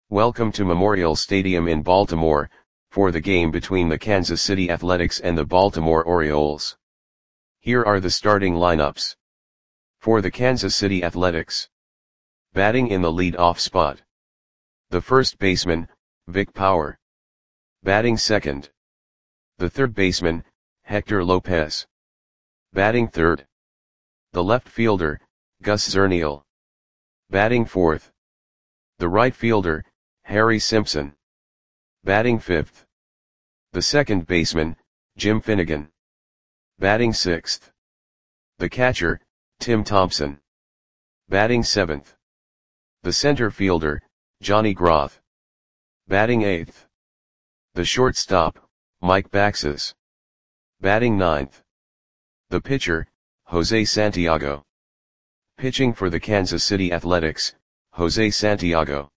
Welcome to Memorial Stadium in Baltimore, for the game between the Kansas City Athletics and the Baltimore Orioles. Here are the starting lineups. For the Kansas City Athletics. Batting in the lead-off spot. The first baseman, Vic Power. Batting second. The third baseman, Hector Lopez. Batting third. The left fielder, Gus Zernial. Batting fourth. The right fielder, Harry Simpson. Batting fifth. The second baseman, Jim Finnegan. Batting sixth. The catcher, Tim Thompson. Batting seventh. The center fielder, Johnny Groth. Batting eighth. The shortstop, Mike Baxes. Batting ninth. The pitcher, Jose Santiago. Pitching for the Kansas City Athletics, Jose Santiago.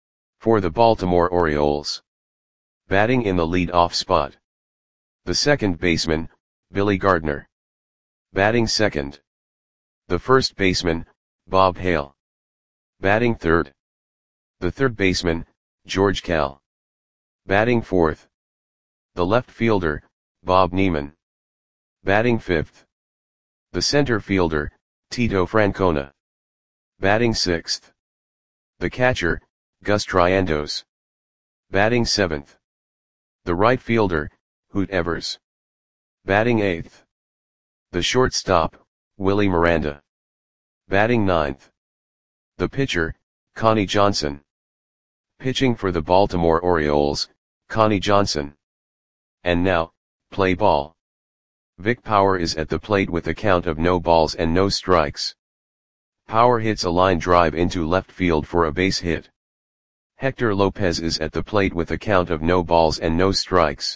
For the Baltimore Orioles. Batting in the lead-off spot. The second baseman, Billy Gardner. Batting second. The first baseman, Bob Hale. Batting third. The third baseman, George Kell. Batting fourth. The left fielder, Bob Neiman. Batting fifth. The center fielder, Tito Francona. Batting sixth. The catcher, Gus Triandos. Batting seventh. The right fielder, Hoot Evers. Batting eighth. The shortstop, Willie Miranda. Batting ninth. The pitcher, Connie Johnson. Pitching for the Baltimore Orioles, Connie Johnson. And now, play ball. Vic Power is at the plate with a count of no balls and no strikes. Power hits a line drive into left field for a base hit. Hector Lopez is at the plate with a count of no balls and no strikes.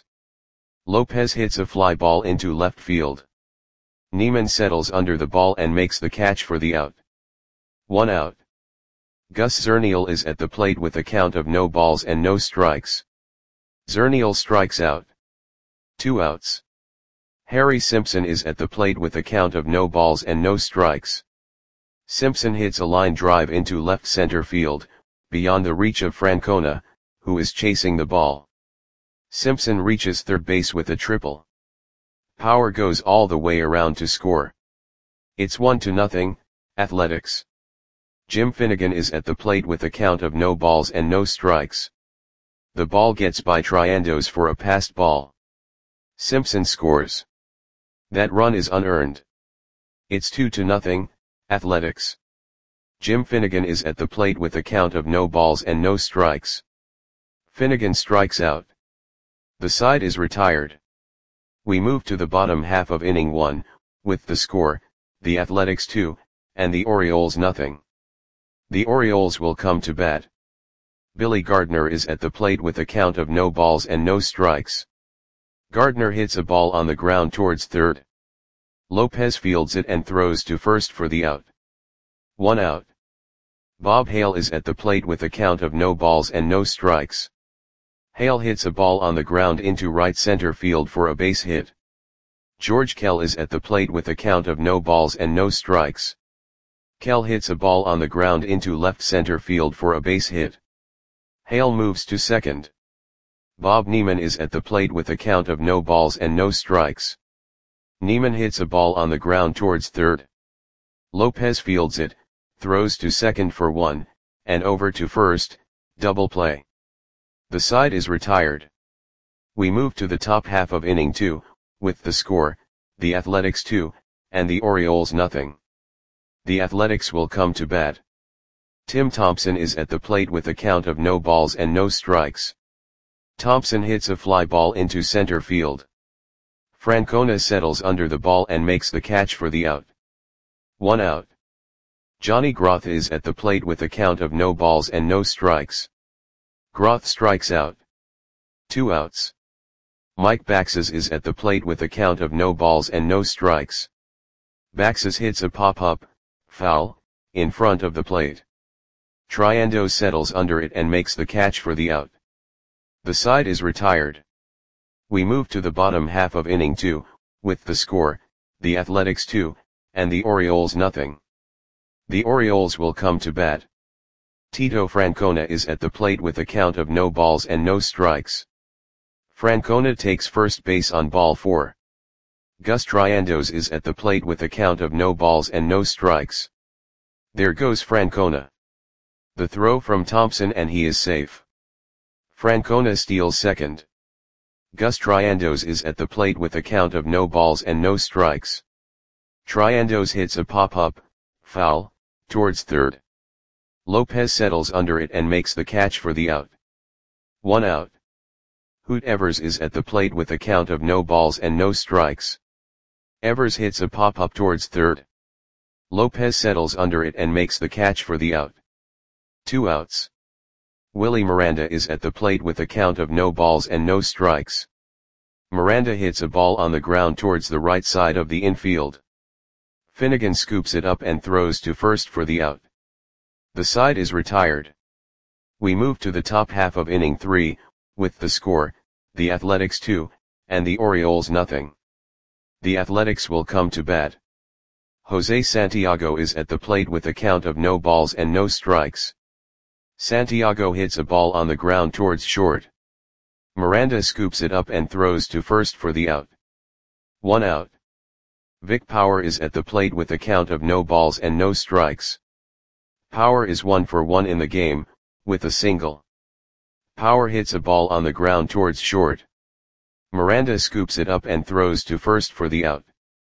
Lopez hits a fly ball into left field. Neiman settles under the ball and makes the catch for the out. 1 out. Gus Zernial is at the plate with a count of no balls and no strikes. Zernial strikes out. 2 outs. Harry Simpson is at the plate with a count of no balls and no strikes. Simpson hits a line drive into left center field, beyond the reach of Francona, who is chasing the ball. Simpson reaches third base with a triple. Power goes all the way around to score. It's 1-0, Athletics. Jim Finnegan is at the plate with a count of no balls and no strikes. The ball gets by Triandos for a passed ball. Simpson scores. That run is unearned. It's 2-0, Athletics. Jim Finnegan is at the plate with a count of no balls and no strikes. Finnegan strikes out. The side is retired. We move to the bottom half of inning 1, with the score, the Athletics 2, and the Orioles nothing. The Orioles will come to bat. Billy Gardner is at the plate with a count of no balls and no strikes. Gardner hits a ball on the ground towards third. Lopez fields it and throws to first for the out. 1 out. Bob Hale is at the plate with a count of no balls and no strikes. Hale hits a ball on the ground into right center field for a base hit. George Kell is at the plate with a count of no balls and no strikes. Kell hits a ball on the ground into left center field for a base hit. Hale moves to second. Bob Neiman is at the plate with a count of no balls and no strikes. Neiman hits a ball on the ground towards third. Lopez fields it, throws to second for 1, and over to first, double play. The side is retired. We move to the top half of inning 2, with the score, the Athletics 2, and the Orioles nothing. The Athletics will come to bat. Tim Thompson is at the plate with a count of no balls and no strikes. Thompson hits a fly ball into center field. Francona settles under the ball and makes the catch for the out. 1 out. Johnny Groth is at the plate with a count of no balls and no strikes. Groth strikes out. 2 outs. Mike Baxes is at the plate with a count of no balls and no strikes. Baxes hits a pop-up, foul, in front of the plate. Triandos settles under it and makes the catch for the out. The side is retired. We move to the bottom half of inning 2, with the score, the Athletics 2, and the Orioles nothing. The Orioles will come to bat. Tito Francona is at the plate with a count of no balls and no strikes. Francona takes first base on ball 4. Gus Triandos is at the plate with a count of no balls and no strikes. There goes Francona. The throw from Thompson and he is safe. Francona steals second. Gus Triandos is at the plate with a count of no balls and no strikes. Triandos hits a pop-up, foul, towards third. Lopez settles under it and makes the catch for the out. 1 out. Hoot Evers is at the plate with a count of no balls and no strikes. Evers hits a pop-up towards third. Lopez settles under it and makes the catch for the out. 2 outs. Willie Miranda is at the plate with a count of no balls and no strikes. Miranda hits a ball on the ground towards the right side of the infield. Finnegan scoops it up and throws to first for the out. The side is retired. We move to the top half of inning 3, with the score, the Athletics 2, and the Orioles nothing. The Athletics will come to bat. Jose Santiago is at the plate with a count of no balls and no strikes. Santiago hits a ball on the ground towards short. Miranda scoops it up and throws to first for the out. 1 out. Vic Power is at the plate with a count of no balls and no strikes. Power is 1 for 1 in the game, with a single. Power hits a ball on the ground towards short. Miranda scoops it up and throws to first for the out.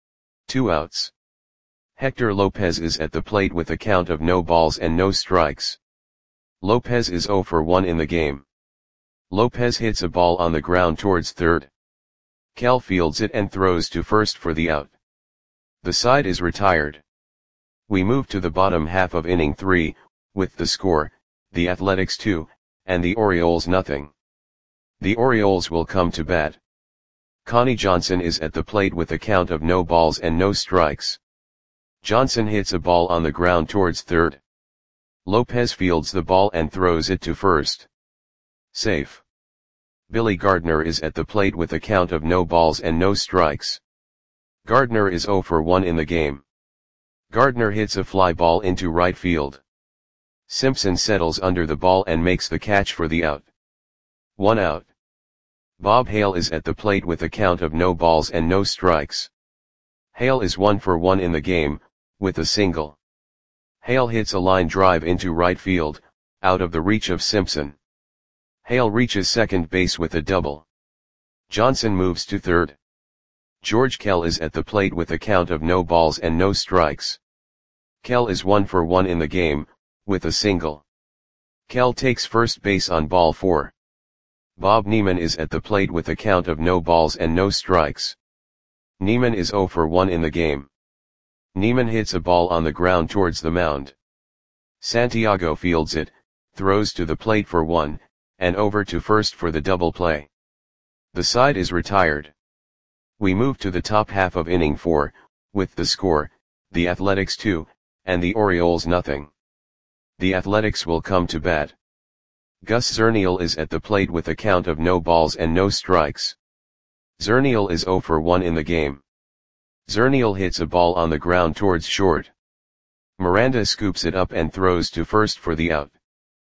2 outs. Hector Lopez is at the plate with a count of no balls and no strikes. Lopez is 0 for 1 in the game. Lopez hits a ball on the ground towards third. Kell fields it and throws to first for the out. The side is retired. We move to the bottom half of inning 3, with the score, the Athletics 2, and the Orioles nothing. The Orioles will come to bat. Connie Johnson is at the plate with a count of no balls and no strikes. Johnson hits a ball on the ground towards third. Lopez fields the ball and throws it to first. Safe. Billy Gardner is at the plate with a count of no balls and no strikes. Gardner is 0 for 1 in the game. Gardner hits a fly ball into right field. Simpson settles under the ball and makes the catch for the out. 1 out. Bob Hale is at the plate with a count of no balls and no strikes. Hale is 1 for 1 in the game, with a single. Hale hits a line drive into right field, out of the reach of Simpson. Hale reaches second base with a double. Johnson moves to third. George Kell is at the plate with a count of no balls and no strikes. Kell is 1 for 1 in the game, with a single. Kell takes first base on ball 4. Bob Neiman is at the plate with a count of no balls and no strikes. Neiman is 0 for 1 in the game. Neiman hits a ball on the ground towards the mound. Santiago fields it, throws to the plate for 1, and over to first for the double play. The side is retired. We move to the top half of inning 4, with the score, the Athletics 2, and the Orioles nothing. The Athletics will come to bat. Gus Zernial is at the plate with a count of no balls and no strikes. Zernial is 0 for 1 in the game. Zernial hits a ball on the ground towards short. Miranda scoops it up and throws to first for the out.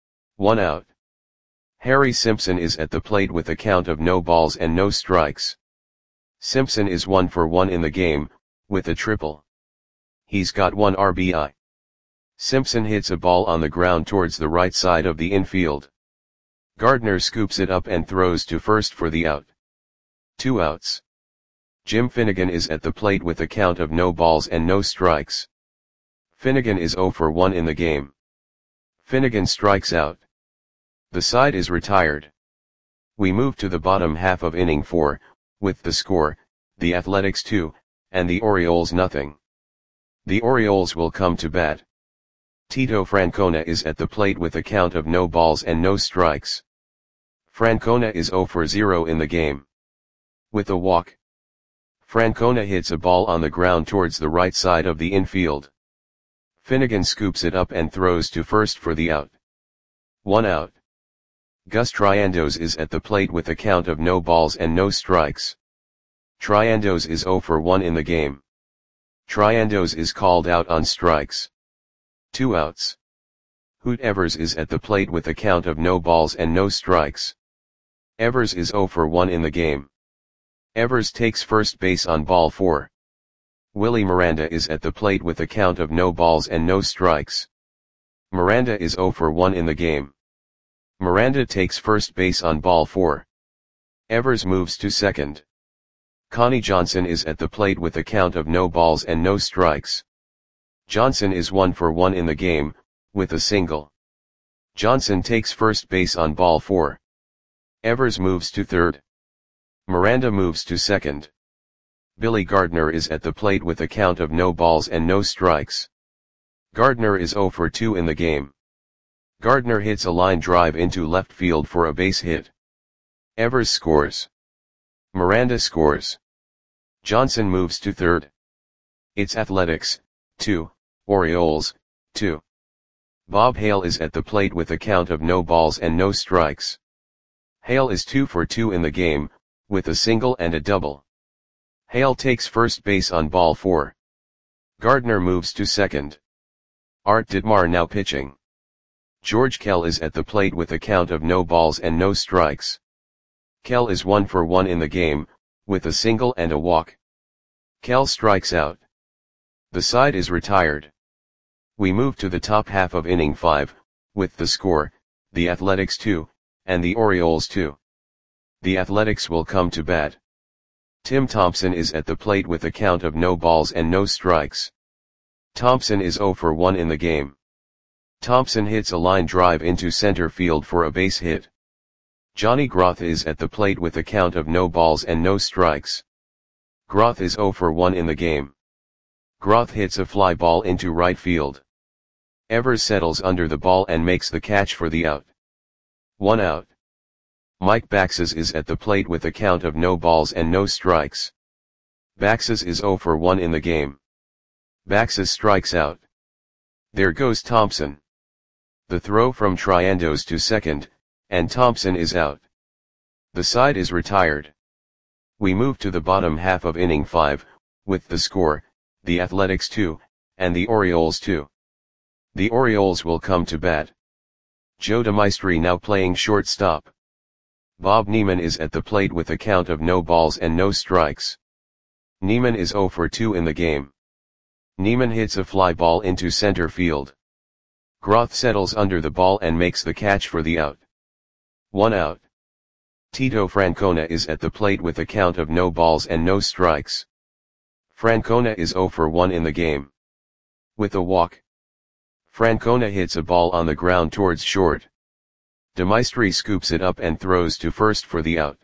1 out. Harry Simpson is at the plate with a count of no balls and no strikes. Simpson is 1 for 1 in the game, with a triple. He's got 1 RBI. Simpson hits a ball on the ground towards the right side of the infield. Gardner scoops it up and throws to first for the out. 2 outs. Jim Finnegan is at the plate with a count of no balls and no strikes. Finnegan is 0 for 1 in the game. Finnegan strikes out. The side is retired. We move to the bottom half of inning 4, with the score, the Athletics 2, and the Orioles nothing. The Orioles will come to bat. Tito Francona is at the plate with a count of no balls and no strikes. Francona is 0 for 0 in the game. With a walk. Francona hits a ball on the ground towards the right side of the infield. Finnegan scoops it up and throws to first for the out. 1 out. Gus Triandos is at the plate with a count of no balls and no strikes. Triandos is 0 for 1 in the game. Triandos is called out on strikes. 2 outs. Hoot Evers is at the plate with a count of no balls and no strikes. Evers is 0 for 1 in the game. Evers takes first base on ball 4. Willie Miranda is at the plate with a count of no balls and no strikes. Miranda is 0 for 1 in the game. Miranda takes first base on ball 4. Evers moves to second. Connie Johnson is at the plate with a count of no balls and no strikes. Johnson is 1 for 1 in the game, with a single. Johnson takes first base on ball 4. Evers moves to third. Miranda moves to second. Billy Gardner is at the plate with a count of no balls and no strikes. Gardner is 0 for 2 in the game. Gardner hits a line drive into left field for a base hit. Evers scores. Miranda scores. Johnson moves to third. It's Athletics, 2, Orioles, 2. Bob Hale is at the plate with a count of no balls and no strikes. Hale is 2 for 2 in the game, with a single and a double. Hale takes first base on ball 4. Gardner moves to second. Art Ditmar now pitching. George Kell is at the plate with a count of no balls and no strikes. Kell is 1 for 1 in the game, with a single and a walk. Kell strikes out. The side is retired. We move to the top half of inning 5, with the score, the Athletics 2, and the Orioles 2. The Athletics will come to bat. Tim Thompson is at the plate with a count of no balls and no strikes. Thompson is 0 for 1 in the game. Thompson hits a line drive into center field for a base hit. Johnny Groth is at the plate with a count of no balls and no strikes. Groth is 0 for 1 in the game. Groth hits a fly ball into right field. Evers settles under the ball and makes the catch for the out. 1 out. Mike Baxes is at the plate with a count of no balls and no strikes. Baxes is 0 for 1 in the game. Baxes strikes out. There goes Thompson. The throw from Triandos to second, and Thompson is out. The side is retired. We move to the bottom half of inning 5, with the score, the Athletics 2, and the Orioles 2. The Orioles will come to bat. Joe DeMaestri now playing shortstop. Bob Neiman is at the plate with a count of no balls and no strikes. Neiman is 0 for 2 in the game. Neiman hits a fly ball into center field. Groth settles under the ball and makes the catch for the out. 1 out. Tito Francona is at the plate with a count of no balls and no strikes. Francona is 0 for 1 in the game. With a walk. Francona hits a ball on the ground towards short. DeMaestri scoops it up and throws to first for the out.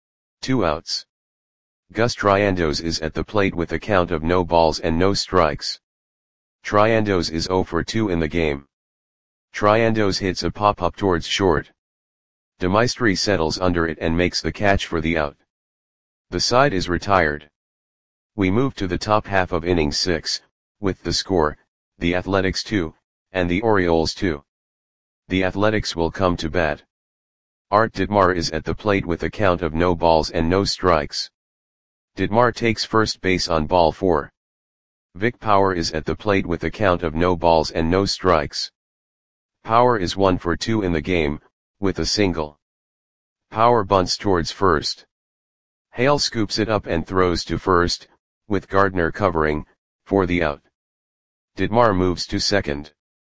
2 outs. Gus Triandos is at the plate with a count of no balls and no strikes. Triandos is 0 for 2 in the game. Triandos hits a pop-up towards short. DeMaestri settles under it and makes the catch for the out. The side is retired. We move to the top half of inning 6, with the score, the Athletics 2, and the Orioles 2. The Athletics will come to bat. Art Ditmar is at the plate with a count of no balls and no strikes. Ditmar takes first base on ball 4. Vic Power is at the plate with a count of no balls and no strikes. Power is 1 for 2 in the game, with a single. Power bunts towards first. Hale scoops it up and throws to first, with Gardner covering, for the out. Ditmar moves to second.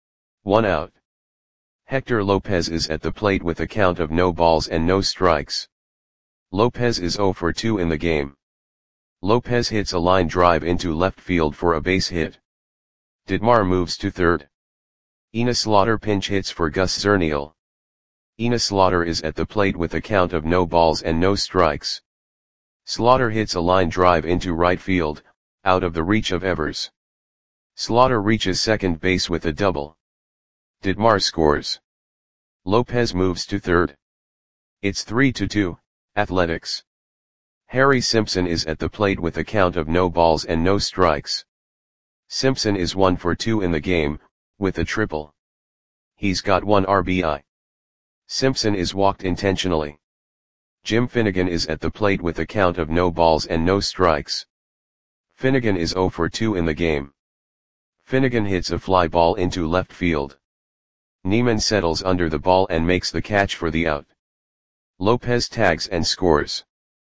1 out. Hector Lopez is at the plate with a count of no balls and no strikes. Lopez is 0 for 2 in the game. Lopez hits a line drive into left field for a base hit. Ditmar moves to third. Enos Slaughter pinch hits for Gus Zernial. Enos Slaughter is at the plate with a count of no balls and no strikes. Slaughter hits a line drive into right field, out of the reach of Evers. Slaughter reaches second base with a double. Ditmar scores. Lopez moves to third. It's 3-2, Athletics. Harry Simpson is at the plate with a count of no balls and no strikes. Simpson is 1 for 2 in the game, with a triple. He's got 1 RBI. Simpson is walked intentionally. Jim Finnegan is at the plate with a count of no balls and no strikes. Finnegan is 0 for 2 in the game. Finnegan hits a fly ball into left field. Neiman settles under the ball and makes the catch for the out. Lopez tags and scores.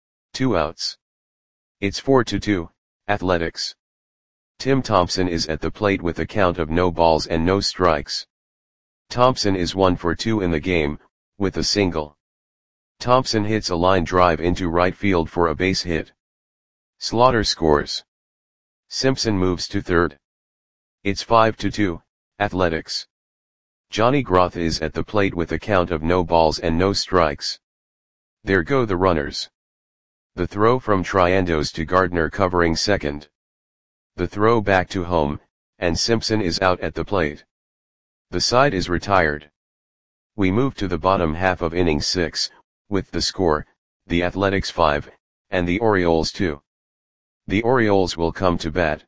2 outs. It's 4-2, Athletics. Tim Thompson is at the plate with a count of no balls and no strikes. Thompson is 1 for 2 in the game, with a single. Thompson hits a line drive into right field for a base hit. Slaughter scores. Simpson moves to third. It's 5-2, Athletics. Johnny Groth is at the plate with a count of no balls and no strikes. There go the runners. The throw from Triandos to Gardner covering second. The throw back to home, and Simpson is out at the plate. The side is retired. We move to the bottom half of inning 6, with the score, the Athletics 5, and the Orioles 2. The Orioles will come to bat.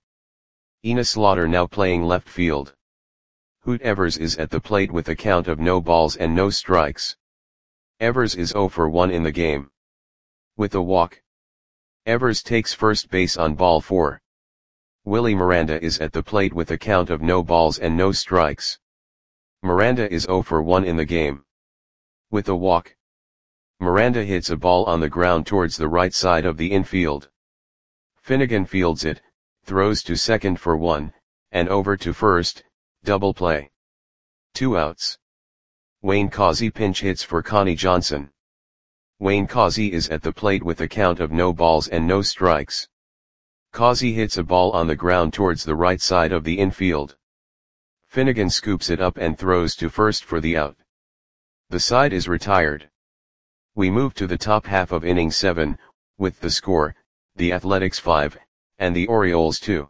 Ina Slaughter now playing left field. Hoot Evers is at the plate with a count of no balls and no strikes. Evers is 0 for 1 in the game. With a walk. Evers takes first base on ball 4. Willie Miranda is at the plate with a count of no balls and no strikes. Miranda is 0 for 1 in the game. With a walk. Miranda hits a ball on the ground towards the right side of the infield. Finnegan fields it, throws to second for 1, and over to first, double play. 2 outs. Wayne Causey pinch hits for Connie Johnson. Wayne Causey is at the plate with a count of no balls and no strikes. Causey hits a ball on the ground towards the right side of the infield. Finnegan scoops it up and throws to first for the out. The side is retired. We move to the top half of inning 7, with the score, the Athletics 5, and the Orioles 2.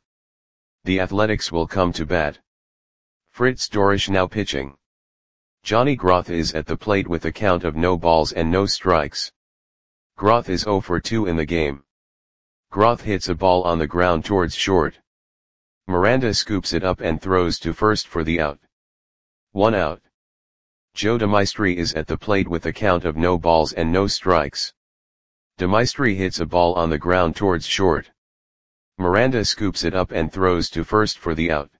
The Athletics will come to bat. Fritz Dorisch now pitching. Johnny Groth is at the plate with a count of no balls and no strikes. Groth is 0 for 2 in the game. Groth hits a ball on the ground towards short. Miranda scoops it up and throws to first for the out. 1 out. Joe DeMaestri is at the plate with a count of no balls and no strikes. DeMaestri hits a ball on the ground towards short. Miranda scoops it up and throws to first for the out.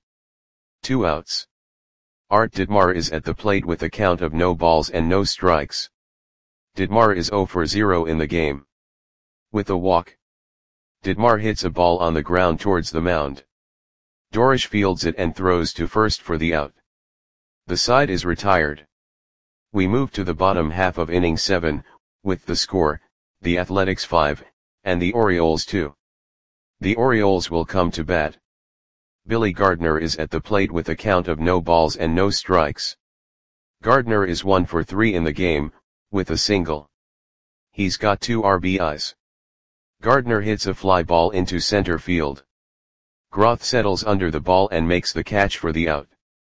2 outs. Art Ditmar is at the plate with a count of no balls and no strikes. Ditmar is 0 for 0 in the game. With a walk. Ditmar hits a ball on the ground towards the mound. Dorisch fields it and throws to first for the out. The side is retired. We move to the bottom half of inning 7, with the score, the Athletics 5, and the Orioles 2. The Orioles will come to bat. Billy Gardner is at the plate with a count of no balls and no strikes. Gardner is 1 for 3 in the game, with a single. He's got 2 RBIs. Gardner hits a fly ball into center field. Groth settles under the ball and makes the catch for the out.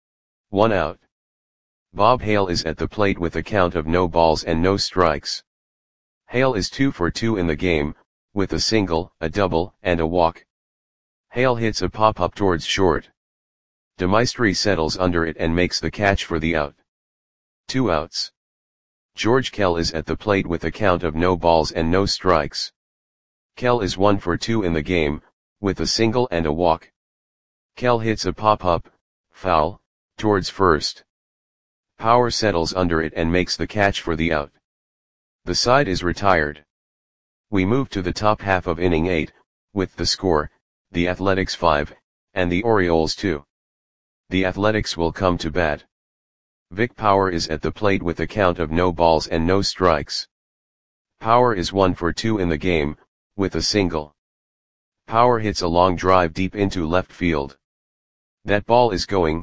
1 out. Bob Hale is at the plate with a count of no balls and no strikes. Hale is 2 for 2 in the game, with a single, a double, and a walk. Hale hits a pop-up towards short. DeMaestri settles under it and makes the catch for the out. 2 outs. George Kell is at the plate with a count of no balls and no strikes. Kell is 1 for 2 in the game, with a single and a walk. Kell hits a pop-up, foul, towards first. Power settles under it and makes the catch for the out. The side is retired. We move to the top half of inning 8, with the score, the Athletics 5, and the Orioles 2. The Athletics will come to bat. Vic Power is at the plate with a count of no balls and no strikes. Power is 1 for 2 in the game, with a single. Power hits a long drive deep into left field. That ball is gone.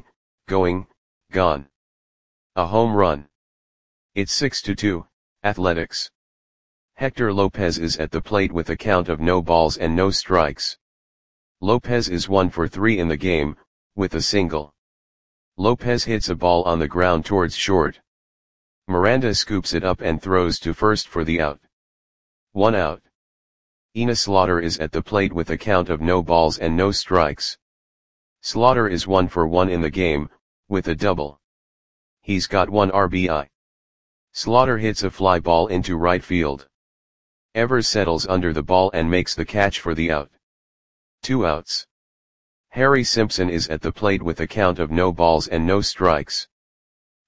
A home run. It's 6-2, Athletics. Hector Lopez is at the plate with a count of no balls and no strikes. Lopez is 1 for 3 in the game, with a single. Lopez hits a ball on the ground towards short. Miranda scoops it up and throws to first for the out. 1 out. Ina Slaughter is at the plate with a count of no balls and no strikes. Slaughter is 1 for 1 in the game, with a double. He's got 1 RBI. Slaughter hits a fly ball into right field. Evers settles under the ball and makes the catch for the out. 2 outs. Harry Simpson is at the plate with a count of no balls and no strikes.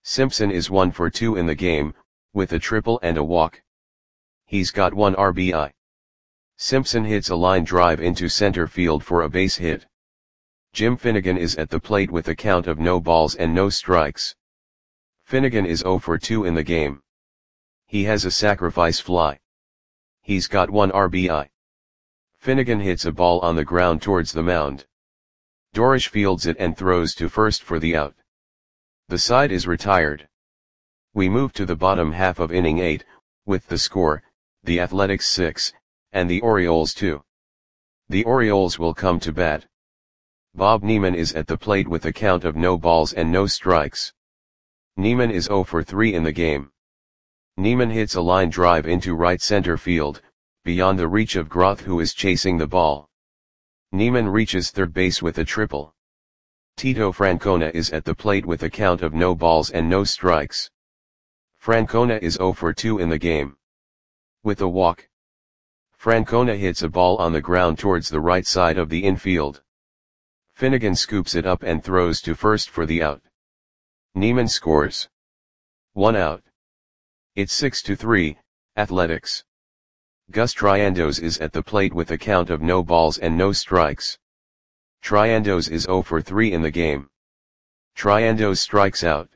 Simpson is 1 for 2 in the game, with a triple and a walk. He's got 1 RBI. Simpson hits a line drive into center field for a base hit. Jim Finnegan is at the plate with a count of no balls and no strikes. Finnegan is 0 for 2 in the game. He has a sacrifice fly. He's got 1 RBI. Finnegan hits a ball on the ground towards the mound. Dorish fields it and throws to first for the out. The side is retired. We move to the bottom half of inning 8, with the score, the Athletics 6, and the Orioles 2. The Orioles will come to bat. Bob Neiman is at the plate with a count of no balls and no strikes. Neiman is 0 for 3 in the game. Neiman hits a line drive into right center field, beyond the reach of Groth, who is chasing the ball. Neiman reaches third base with a triple. Tito Francona is at the plate with a count of no balls and no strikes. Francona is 0 for 2 in the game. With a walk. Francona hits a ball on the ground towards the right side of the infield. Finnegan scoops it up and throws to first for the out. Neiman scores. 1 out. It's 6-3, Athletics. Gus Triandos is at the plate with a count of no balls and no strikes. Triandos is 0 for 3 in the game. Triandos strikes out.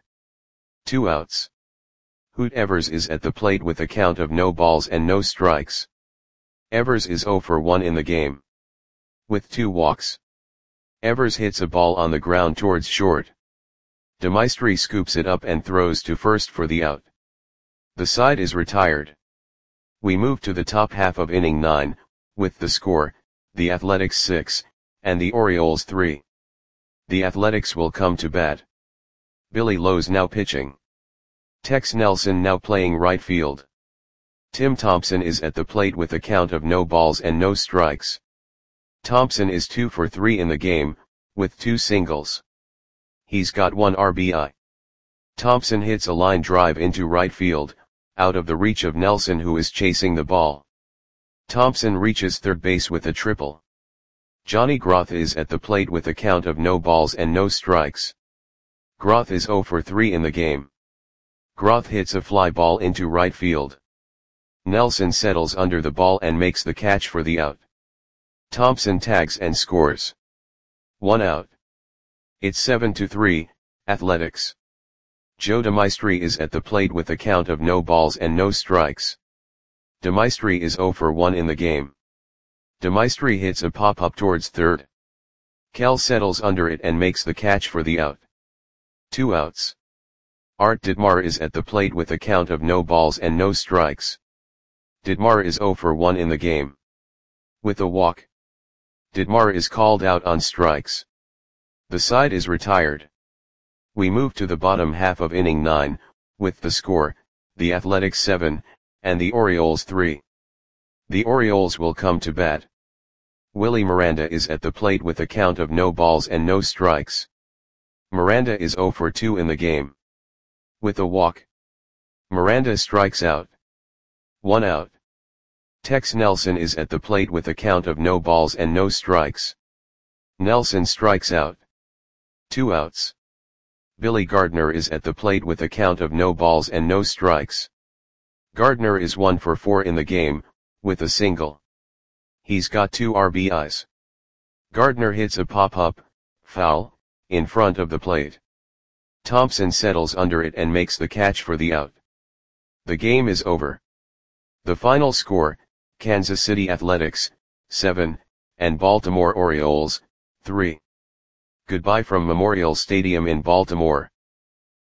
2 outs. Hoot Evers is at the plate with a count of no balls and no strikes. Evers is 0 for 1 in the game. With 2 walks. Evers hits a ball on the ground towards short. DeMaestri scoops it up and throws to first for the out. The side is retired. We move to the top half of inning 9, with the score, the Athletics 6, and the Orioles 3. The Athletics will come to bat. Billy Lowe's now pitching. Tex Nelson now playing right field. Tim Thompson is at the plate with a count of no balls and no strikes. Thompson is 2 for 3 in the game, with 2 singles. He's got 1 RBI. Thompson hits a line drive into right field, out of the reach of Nelson, who is chasing the ball. Thompson reaches third base with a triple. Johnny Groth is at the plate with a count of no balls and no strikes. Groth is 0 for 3 in the game. Groth hits a fly ball into right field. Nelson settles under the ball and makes the catch for the out. Thompson tags and scores. 1 out. It's 7-3, Athletics. Joe DeMaestri is at the plate with a count of no balls and no strikes. DeMaestri is 0 for 1 in the game. DeMaestri hits a pop-up towards third. Kell settles under it and makes the catch for the out. 2 outs. Art Ditmar is at the plate with a count of no balls and no strikes. Ditmar is 0 for 1 in the game. With a walk. Ditmar is called out on strikes. The side is retired. We move to the bottom half of inning 9, with the score, the Athletics 7, and the Orioles 3. The Orioles will come to bat. Willie Miranda is at the plate with a count of no balls and no strikes. Miranda is 0 for 2 in the game. With a walk. Miranda strikes out. 1 out. Tex Nelson is at the plate with a count of no balls and no strikes. Nelson strikes out. 2 outs. Billy Gardner is at the plate with a count of no balls and no strikes. Gardner is 1 for 4 in the game, with a single. He's got 2 RBIs. Gardner hits a pop-up, foul, in front of the plate. Thompson settles under it and makes the catch for the out. The game is over. The final score, Kansas City Athletics, 7, and Baltimore Orioles, 3. Goodbye from Memorial Stadium in Baltimore.